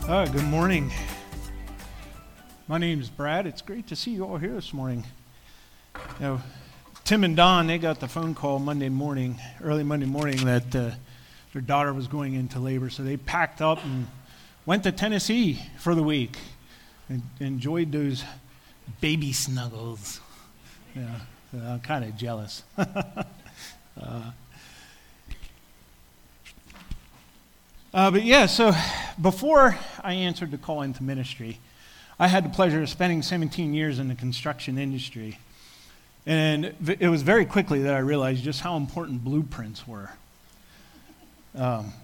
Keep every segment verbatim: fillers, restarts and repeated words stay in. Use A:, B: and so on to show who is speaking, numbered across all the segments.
A: Uh, good morning. My name is Brad. It's great to see you all here this morning. You know, Tim and Don, they got the phone call Monday morning, early Monday morning, that uh, their daughter was going into labor. So they packed up and went to Tennessee for the week and enjoyed those baby snuggles. Yeah, so I'm kind of jealous. uh, Uh, but yeah, so before I answered the call into ministry, I had the pleasure of spending seventeen years in the construction industry. And it was very quickly that I realized just how important blueprints were. Um,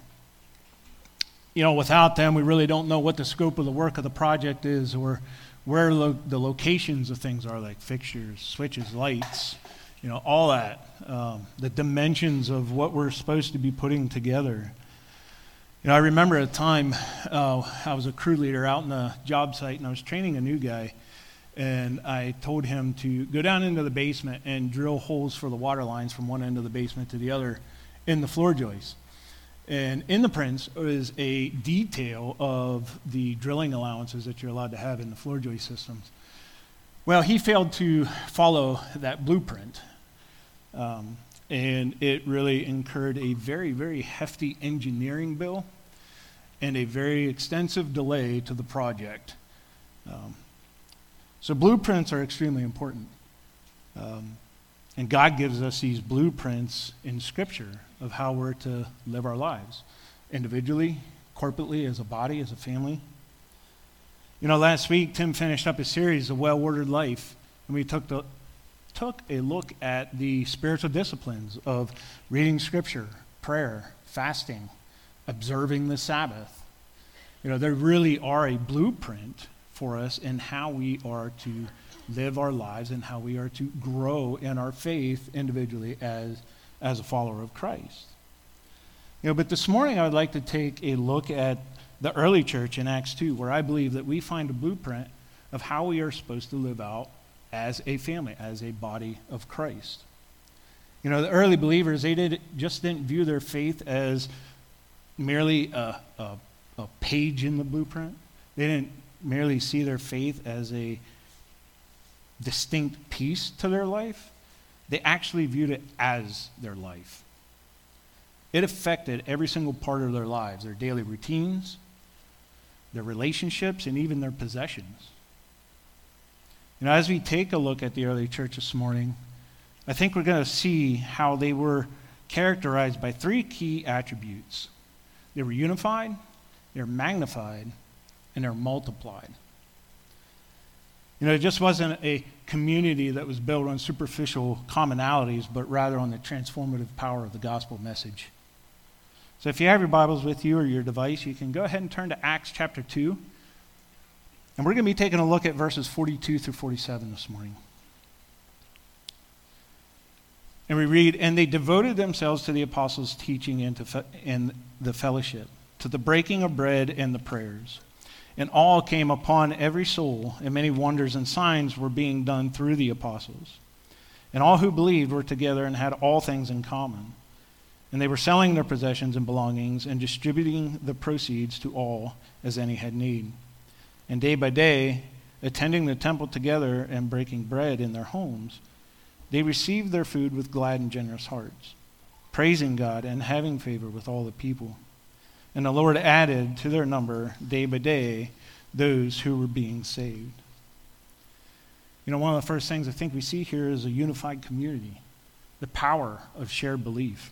A: you know, without them, we really don't know what the scope of the work of the project is, or where lo- the locations of things are, like fixtures, switches, lights, you know, all that. Um, the dimensions of what we're supposed to be putting together. You know, I remember at a time, uh, I was a crew leader out in the job site, and I was training a new guy, and I told him to go down into the basement and drill holes for the water lines from one end of the basement to the other in the floor joists. And in the prints is a detail of the drilling allowances that you're allowed to have in the floor joist systems. Well, he failed to follow that blueprint. Um, And it really incurred a very, very hefty engineering bill and a very extensive delay to the project. Um, so blueprints are extremely important. Um, and God gives us these blueprints in Scripture of how we're to live our lives, individually, corporately, as a body, as a family. You know, last week, Tim finished up a series, A Well-Ordered Life, and we took the took a look at the spiritual disciplines of reading Scripture, prayer, fasting, observing the Sabbath. You know, there really are a blueprint for us in how we are to live our lives and how we are to grow in our faith individually as, as a follower of Christ. You know, but this morning I would like to take a look at the early church in Acts two, where I believe that we find a blueprint of how we are supposed to live out as a family, as a body of Christ. You know, the early believers, they did, just didn't view their faith as merely a, a, a page in the blueprint. They didn't merely see their faith as a distinct piece to their life. They actually viewed it as their life. It affected every single part of their lives, their daily routines, their relationships, and even their possessions. You know, as we take a look at the early church this morning, I think we're going to see how they were characterized by three key attributes. They were unified, they were magnified, and they're multiplied. You know, it just wasn't a community that was built on superficial commonalities, but rather on the transformative power of the gospel message. So if you have your Bibles with you or your device, you can go ahead and turn to Acts chapter two. And we're going to be taking a look at verses forty-two through forty-seven this morning. And we read, "And they devoted themselves to the apostles' teaching and to fe- and the fellowship, to the breaking of bread and the prayers. And all came upon every soul, and many wonders and signs were being done through the apostles. And all who believed were together and had all things in common. And they were selling their possessions and belongings and distributing the proceeds to all as any had need. And day by day, attending the temple together and breaking bread in their homes, they received their food with glad and generous hearts, praising God and having favor with all the people. And the Lord added to their number day by day those who were being saved." You know, one of the first things I think we see here is a unified community, the power of shared belief.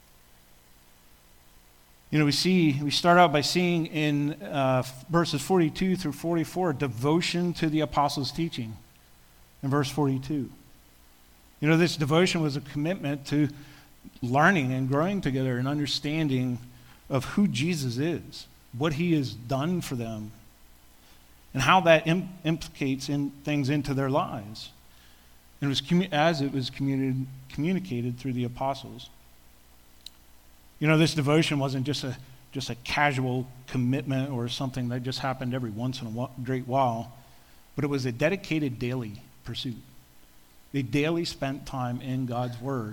A: You know, we see, we start out by seeing in uh, verses forty-two through forty-four, devotion to the apostles' teaching in verse forty-two. You know, this devotion was a commitment to learning and growing together and understanding of who Jesus is, what he has done for them, and how that im- implicates in things into their lives. And it was commu- as it was communi- communicated through the apostles. You know, this devotion wasn't just a just a casual commitment or something that just happened every once in a while, great while, but it was a dedicated daily pursuit. They daily spent time in God's Word,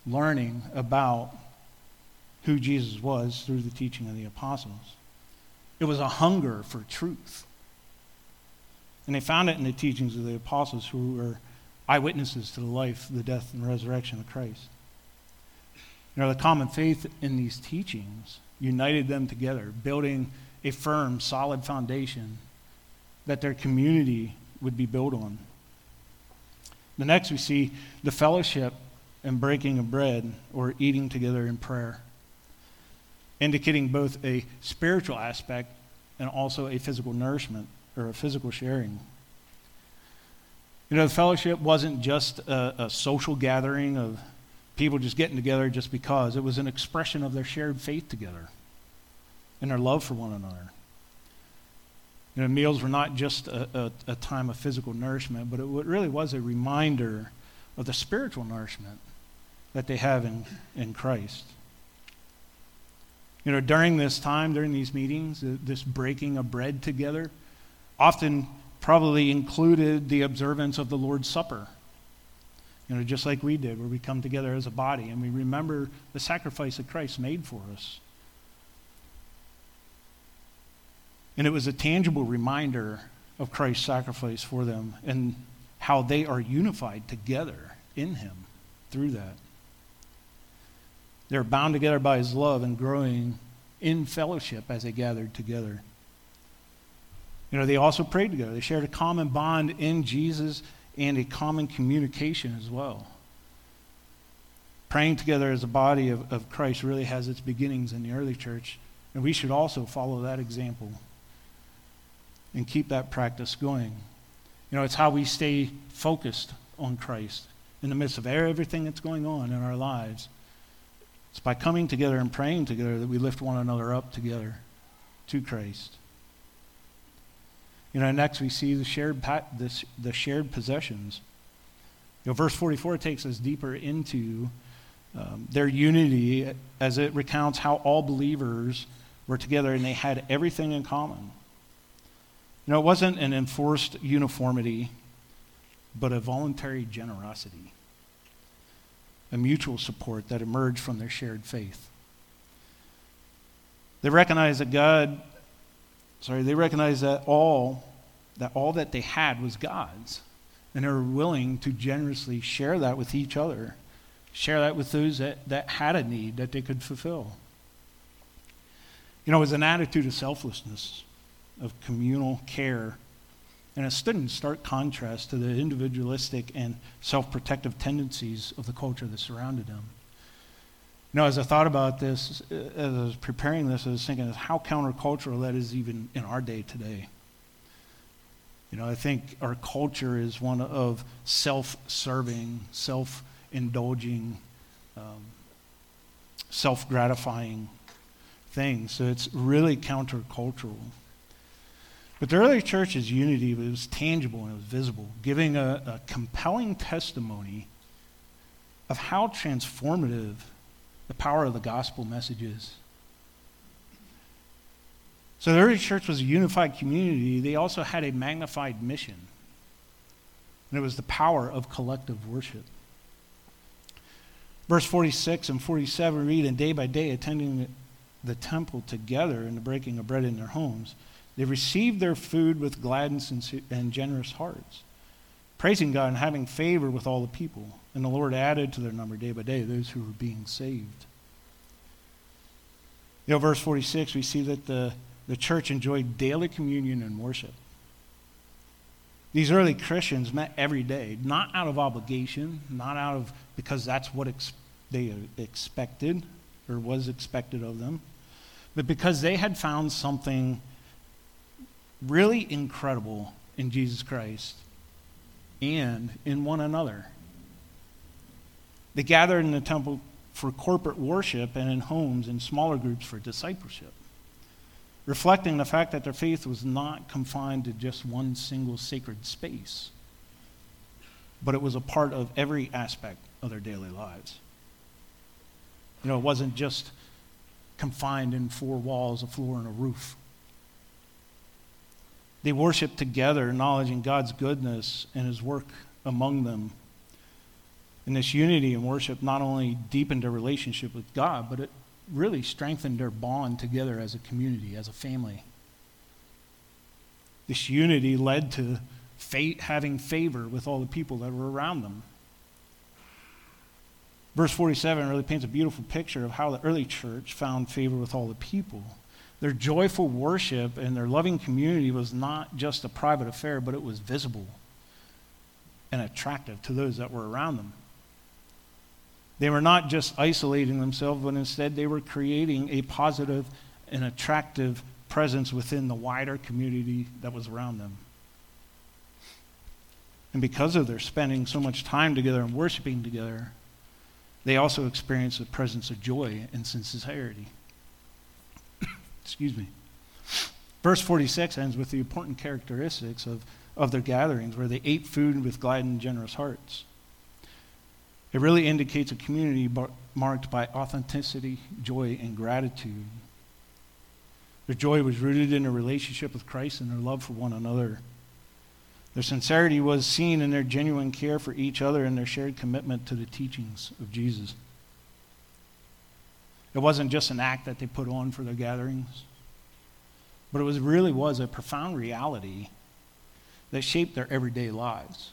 A: learning about who Jesus was through the teaching of the apostles. It was a hunger for truth. And they found it in the teachings of the apostles, who were eyewitnesses to the life, the death, and resurrection of Christ. You know, the common faith in these teachings united them together, building a firm, solid foundation that their community would be built on. The next, we see the fellowship and breaking of bread, or eating together in prayer, indicating both a spiritual aspect and also a physical nourishment, or a physical sharing. You know, the fellowship wasn't just a, a social gathering of people just getting together just because. It was an expression of their shared faith together and their love for one another. You know, meals were not just a, a, a time of physical nourishment, but it really was a reminder of the spiritual nourishment that they have in, in Christ. You know, during this time, during these meetings, this breaking of bread together often probably included the observance of the Lord's Supper. You know, just like we did, where we come together as a body and we remember the sacrifice that Christ made for us. And it was a tangible reminder of Christ's sacrifice for them and how they are unified together in him through that. They're bound together by his love and growing in fellowship as they gathered together. You know, they also prayed together. They shared a common bond in Jesus and a common communication as well. Praying together as a body of, of Christ really has its beginnings in the early church, and we should also follow that example and keep that practice going. You know, it's how we stay focused on Christ in the midst of everything that's going on in our lives. It's by coming together and praying together that we lift one another up together to Christ. You know, next we see the shared pat, this, the shared possessions. You know, verse forty-four takes us deeper into um, their unity as it recounts how all believers were together and they had everything in common. You know, it wasn't an enforced uniformity, but a voluntary generosity, a mutual support that emerged from their shared faith. They recognized that God, sorry, they recognized that all, that all that they had was God's, and they were willing to generously share that with each other, share that with those that, that had a need that they could fulfill. You know, it was an attitude of selflessness, of communal care, and it stood in stark contrast to the individualistic and self-protective tendencies of the culture that surrounded them. You know, as I thought about this, as I was preparing this, I was thinking of how countercultural that is even in our day today. You know, I think our culture is one of self-serving, self-indulging, um, self-gratifying things. So it's really countercultural. But the early church's unity was tangible and it was visible, giving a, a compelling testimony of how transformative the power of the gospel message is. So the early church was a unified community. They also had a magnified mission, and it was the power of collective worship. Verse forty-six and forty-seven read, and day by day attending the temple together and the breaking of bread in their homes, they received their food with gladness and, and generous hearts, praising God and having favor with all the people. And the Lord added to their number day by day those who were being saved. You know, verse forty-six, we see that the, the church enjoyed daily communion and worship. These early Christians met every day, not out of obligation, not out of because that's what ex- they expected or was expected of them, but because they had found something really incredible in Jesus Christ and in one another. They gathered in the temple for corporate worship and in homes in smaller groups for discipleship, reflecting the fact that their faith was not confined to just one single sacred space, but it was a part of every aspect of their daily lives. You know, it wasn't just confined in four walls, a floor, and a roof. They worshiped together, acknowledging God's goodness and his work among them. And this unity and worship not only deepened their relationship with God, but it really strengthened their bond together as a community, as a family, This unity led to fate having favor with all the people that were around them. Verse forty-seven really paints a beautiful picture of how the early church found favor with all the people. Their joyful worship and their loving community was not just a private affair, but it was visible and attractive to those that were around them. They were not just isolating themselves, but instead they were creating a positive and attractive presence within the wider community that was around them. And because of their spending so much time together and worshiping together, they also experienced the presence of joy and sincerity. Excuse me. Verse forty-six ends with the important characteristics of, of their gatherings, where they ate food with glad and generous hearts. It really indicates a community bar- marked by authenticity, joy, and gratitude. Their joy was rooted in a relationship with Christ and their love for one another. Their sincerity was seen in their genuine care for each other and their shared commitment to the teachings of Jesus. It wasn't just an act that they put on for their gatherings, but it was really was a profound reality that shaped their everyday lives.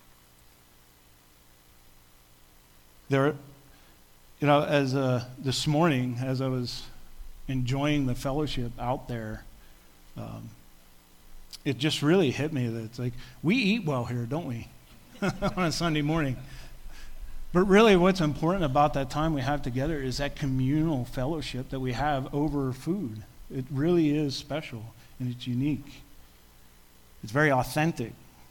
A: There, you know, as uh, this morning, as I was enjoying the fellowship out there, um, it just really hit me that it's like, we eat well here, don't we? On a Sunday morning. But really what's important about that time we have together is that communal fellowship that we have over food. It really is special and it's unique. It's very authentic.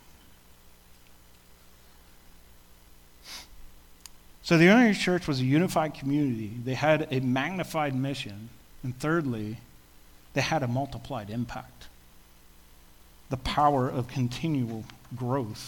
A: So the early church was a unified community. They had a magnified mission. And thirdly, they had a multiplied impact. The power of continual growth.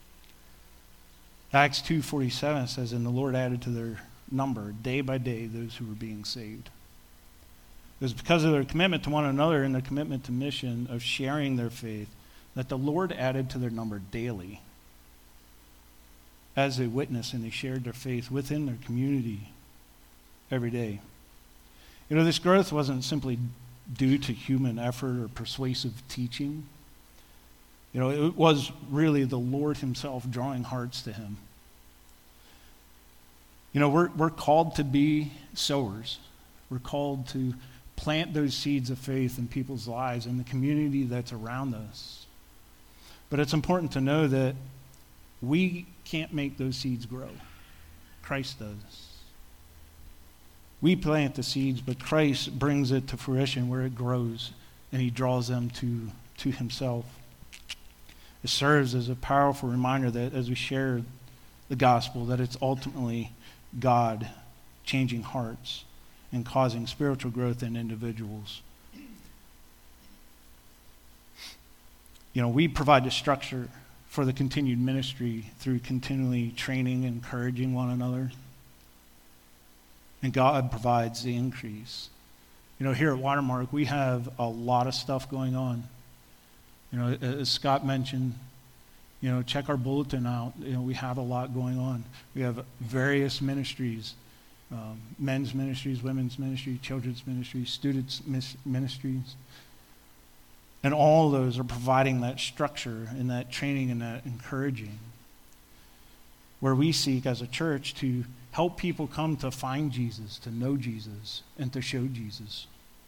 A: Acts two forty-seven says, and the Lord added to their number day by day those who were being saved. It was because of their commitment to one another and their commitment to mission of sharing their faith that the Lord added to their number daily as they witnessed and they shared their faith within their community every day. You know, this growth wasn't simply due to human effort or persuasive teaching. You know, it was really the Lord himself drawing hearts to him. You know, we're we're called to be sowers. We're called to plant those seeds of faith in people's lives and the community that's around us. But it's important to know that we can't make those seeds grow. Christ does. We plant the seeds, but Christ brings it to fruition where it grows, and he draws them to, to himself. It serves as a powerful reminder that as we share the gospel, that it's ultimately God changing hearts and causing spiritual growth in individuals. You know, we provide the structure for the continued ministry through continually training and encouraging one another. And God provides the increase. You know, here at Watermark, we have a lot of stuff going on. You know, as Scott mentioned, you know, check our bulletin out. You know, we have a lot going on. We have various ministries, um, men's ministries, women's ministry, children's ministries, students' mis- ministries. And all of those are providing that structure and that training and that encouraging, where we seek as a church to help people come to find Jesus, to know Jesus, and to show Jesus.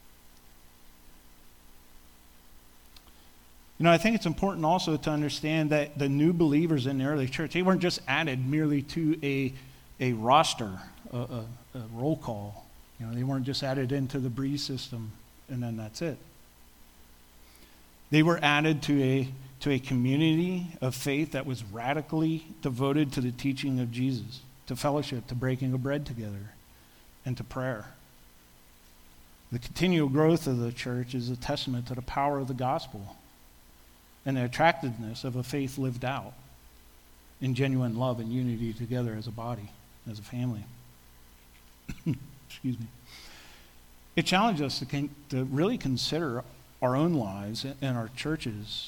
A: You know, I think it's important also to understand that the new believers in the early church, they weren't just added merely to a, a roster, a, a, a roll call. You know, they weren't just added into the Breeze system, and then that's it. They were added to a, to a community of faith that was radically devoted to the teaching of Jesus, to fellowship, to breaking of bread together, and to prayer. The continual growth of the church is a testament to the power of the gospel and the attractiveness of a faith lived out in genuine love and unity together as a body, as a family. Excuse me. It challenges us to, con- to really consider our own lives and our churches.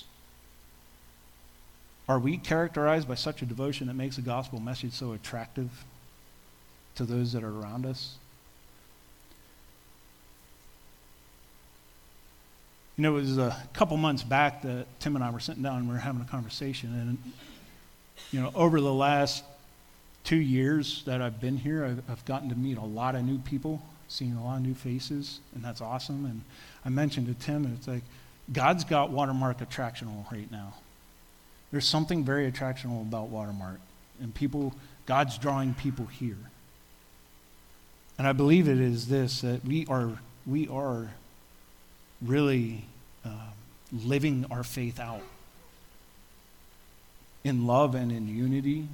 A: Are we characterized by such a devotion that makes the gospel message so attractive to those that are around us? You know, it was a couple months back that Tim and I were sitting down and we were having a conversation. And, you know, over the last two years that I've been here, I've, I've gotten to meet a lot of new people, seen a lot of new faces, and that's awesome. And I mentioned to Tim, and it's like, God's got Watermark attractional right now. There's something very attractional about Watermark. And people, God's drawing people here. And I believe it is this, that we are, we are really uh, living our faith out in love and in unity.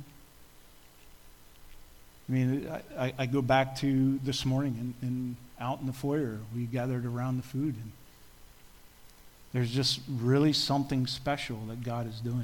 A: I mean, I, I go back to this morning and, and out in the foyer, we gathered around the food, and there's just really something special that God is doing.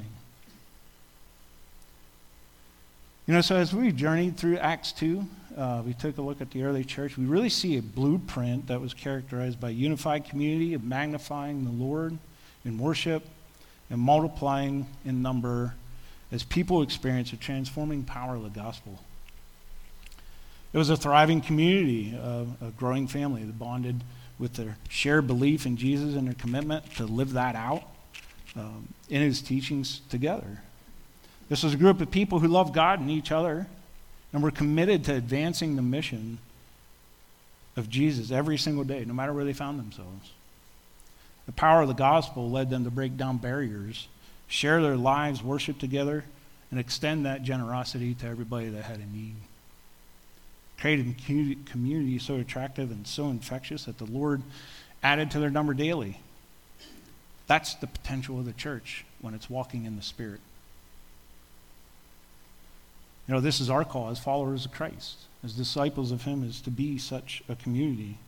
A: You know, so as we journeyed through Acts two, uh, we took a look at the early church. We really see a blueprint that was characterized by unified community, of magnifying the Lord in worship, and multiplying in number as people experience the transforming power of the gospel. It was a thriving community, uh, a growing family that bonded with their shared belief in Jesus and their commitment to live that out um, in his teachings together. This was a group of people who loved God and each other and were committed to advancing the mission of Jesus every single day, no matter where they found themselves. The power of the gospel led them to break down barriers, share their lives, worship together, and extend that generosity to everybody that had a need. Created a community so attractive and so infectious that the Lord added to their number daily. That's the potential of the church when it's walking in the Spirit. You know, this is our call as followers of Christ, as disciples of him, is to be such a community.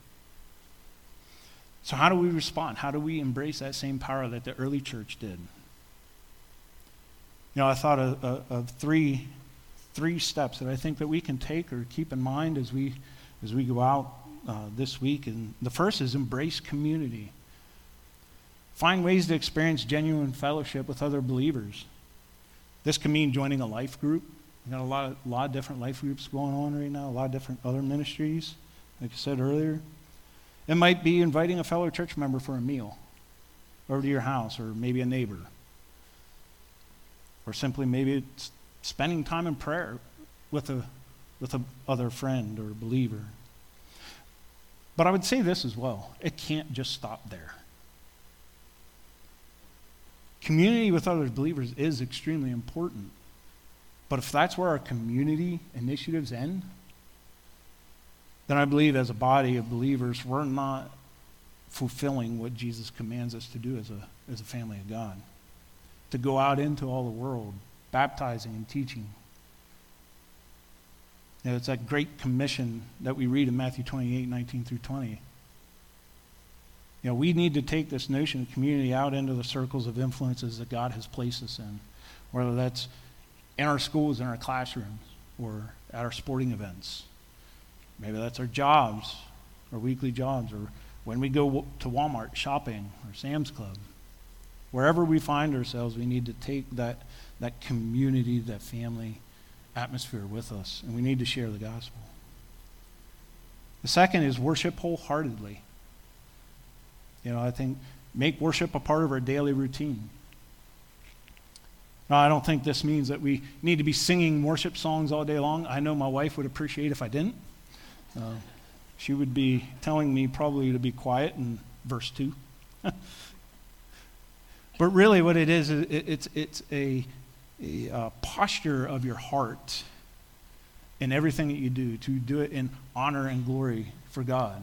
A: So how do we respond? How do we embrace that same power that the early church did? You know, I thought of, of, of three, three steps that I think that we can take or keep in mind as we, as we go out uh, this week. And the first is embrace community. Find ways to experience genuine fellowship with other believers. This can mean joining a life group. We've got a lot of, a lot of different life groups going on right now, a lot of different other ministries, like I said earlier. It might be inviting a fellow church member for a meal over to your house, or maybe a neighbor. Or simply maybe it's spending time in prayer with a with a other friend or believer. But I would say this as well. It can't just stop there. Community with other believers is extremely important. But if that's where our community initiatives end, then I believe as a body of believers, we're not fulfilling what Jesus commands us to do as a, as a family of God. To go out into all the world, baptizing and teaching. You know, it's that great commission that we read in Matthew twenty-eight, nineteen through twenty. You know, we need to take this notion of community out into the circles of influences that God has placed us in, whether that's in our schools, in our classrooms, or at our sporting events. Maybe that's our jobs, our weekly jobs, or when we go to Walmart shopping or Sam's Club. Wherever we find ourselves, we need to take that, that community, that family atmosphere with us, and we need to share the gospel. The second is worship wholeheartedly. You know, I think make worship a part of our daily routine. Now, I don't think this means that we need to be singing worship songs all day long. I know my wife would appreciate if I didn't. Uh, she would be telling me probably to be quiet in verse two. But really what it is, it, it's, it's a, a uh, posture of your heart in everything that you do, to do it in honor and glory for God.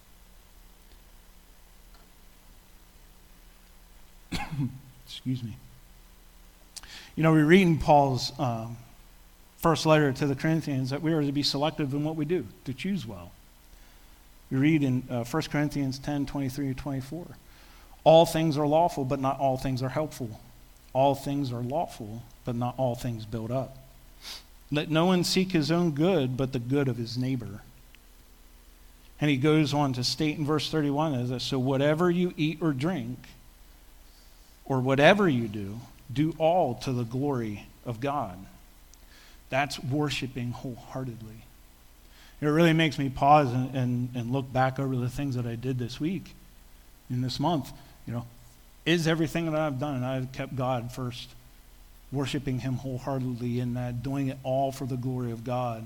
A: Excuse me. You know, we read in Paul's um, first letter to the Corinthians that we are to be selective in what we do, to choose well. We read in uh, First Corinthians ten, twenty-three to twenty-four. All things are lawful, but not all things are helpful. All things are lawful, but not all things build up. Let no one seek his own good, but the good of his neighbor. And he goes on to state in verse thirty-one, as this, so whatever you eat or drink, or whatever you do, do all to the glory of God. That's worshiping wholeheartedly. It really makes me pause and, and, and look back over the things that I did this week, in this month, You know, is everything that I've done, and I've kept God first, worshiping him wholeheartedly in that, doing it all for the glory of God.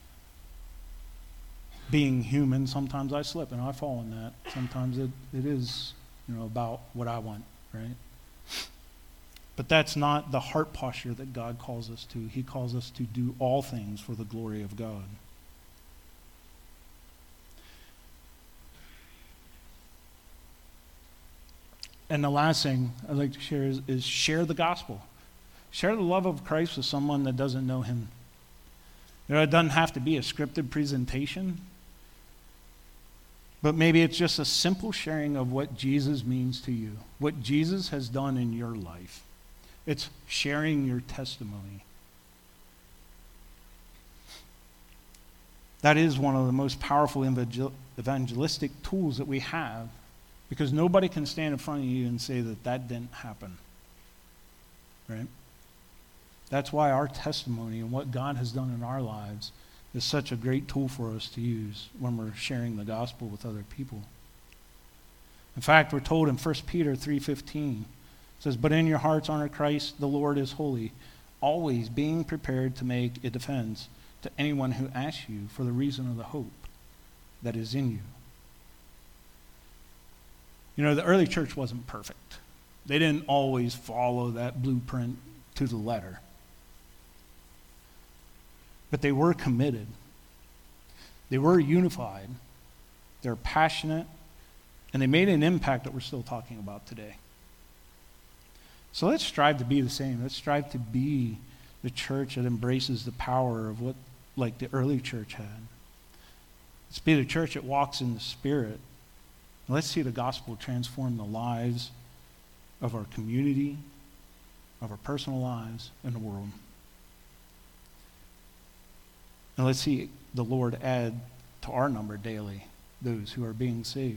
A: Being human, sometimes I slip and I fall in that. Sometimes it, it is, you know, about what I want, right? But that's not the heart posture that God calls us to. He calls us to do all things for the glory of God. And the last thing I'd like to share is, is share the gospel. Share the love of Christ with someone that doesn't know him. You know, it doesn't have to be a scripted presentation, but maybe it's just a simple sharing of what Jesus means to you, what Jesus has done in your life. It's sharing your testimony. That is one of the most powerful evangel- evangelistic tools that we have, because nobody can stand in front of you and say that that didn't happen, right? That's why our testimony and what God has done in our lives is such a great tool for us to use when we're sharing the gospel with other people. In fact, we're told in First Peter three fifteen, it says, "But in your hearts honor Christ, the Lord is holy, always being prepared to make a defense to anyone who asks you for the reason of the hope that is in you." You know, the early church wasn't perfect. They didn't always follow that blueprint to the letter. But they were committed. They were unified. They're passionate. And they made an impact that we're still talking about today. So let's strive to be the same. Let's strive to be the church that embraces the power of what, like the early church had. Let's be the church that walks in the Spirit. And let's see the gospel transform the lives of our community, of our personal lives, and the world. And let's see the Lord add to our number daily those who are being saved.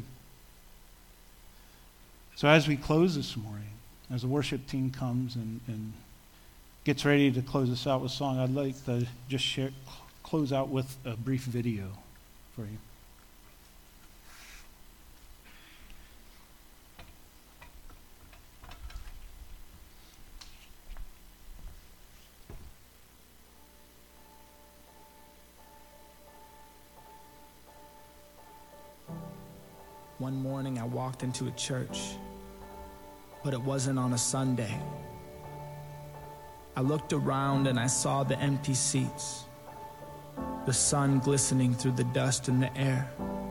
A: So as we close this morning, as the worship team comes and, and gets ready to close us out with song, I'd like to just share, close out with a brief video for you.
B: One morning I walked into a church, but it wasn't on a Sunday. I looked around and I saw the empty seats, the sun glistening through the dust in the air.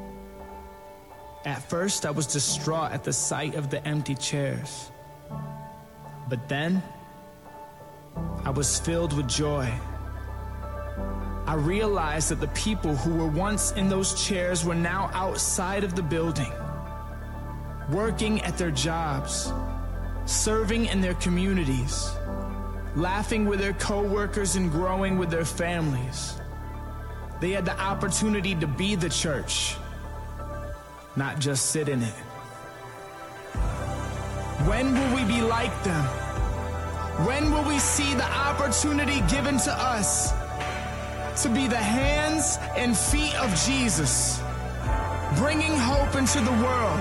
B: At first I was distraught at the sight of the empty chairs, but then I was filled with joy. I realized that the people who were once in those chairs were now outside of the building, working at their jobs, serving in their communities, laughing with their co-workers and growing with their families. They had the opportunity to be the church, not just sit in it. When will we be like them? When will we see the opportunity given to us to be the hands and feet of Jesus, bringing hope into the world?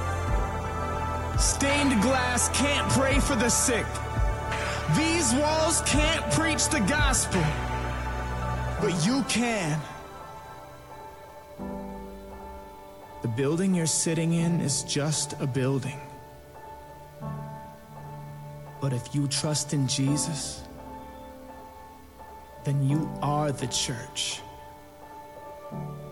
B: Stained glass can't pray for the sick. These walls can't preach the gospel, but you can. The building you're sitting in is just a building. But if you trust in Jesus, then you are the church.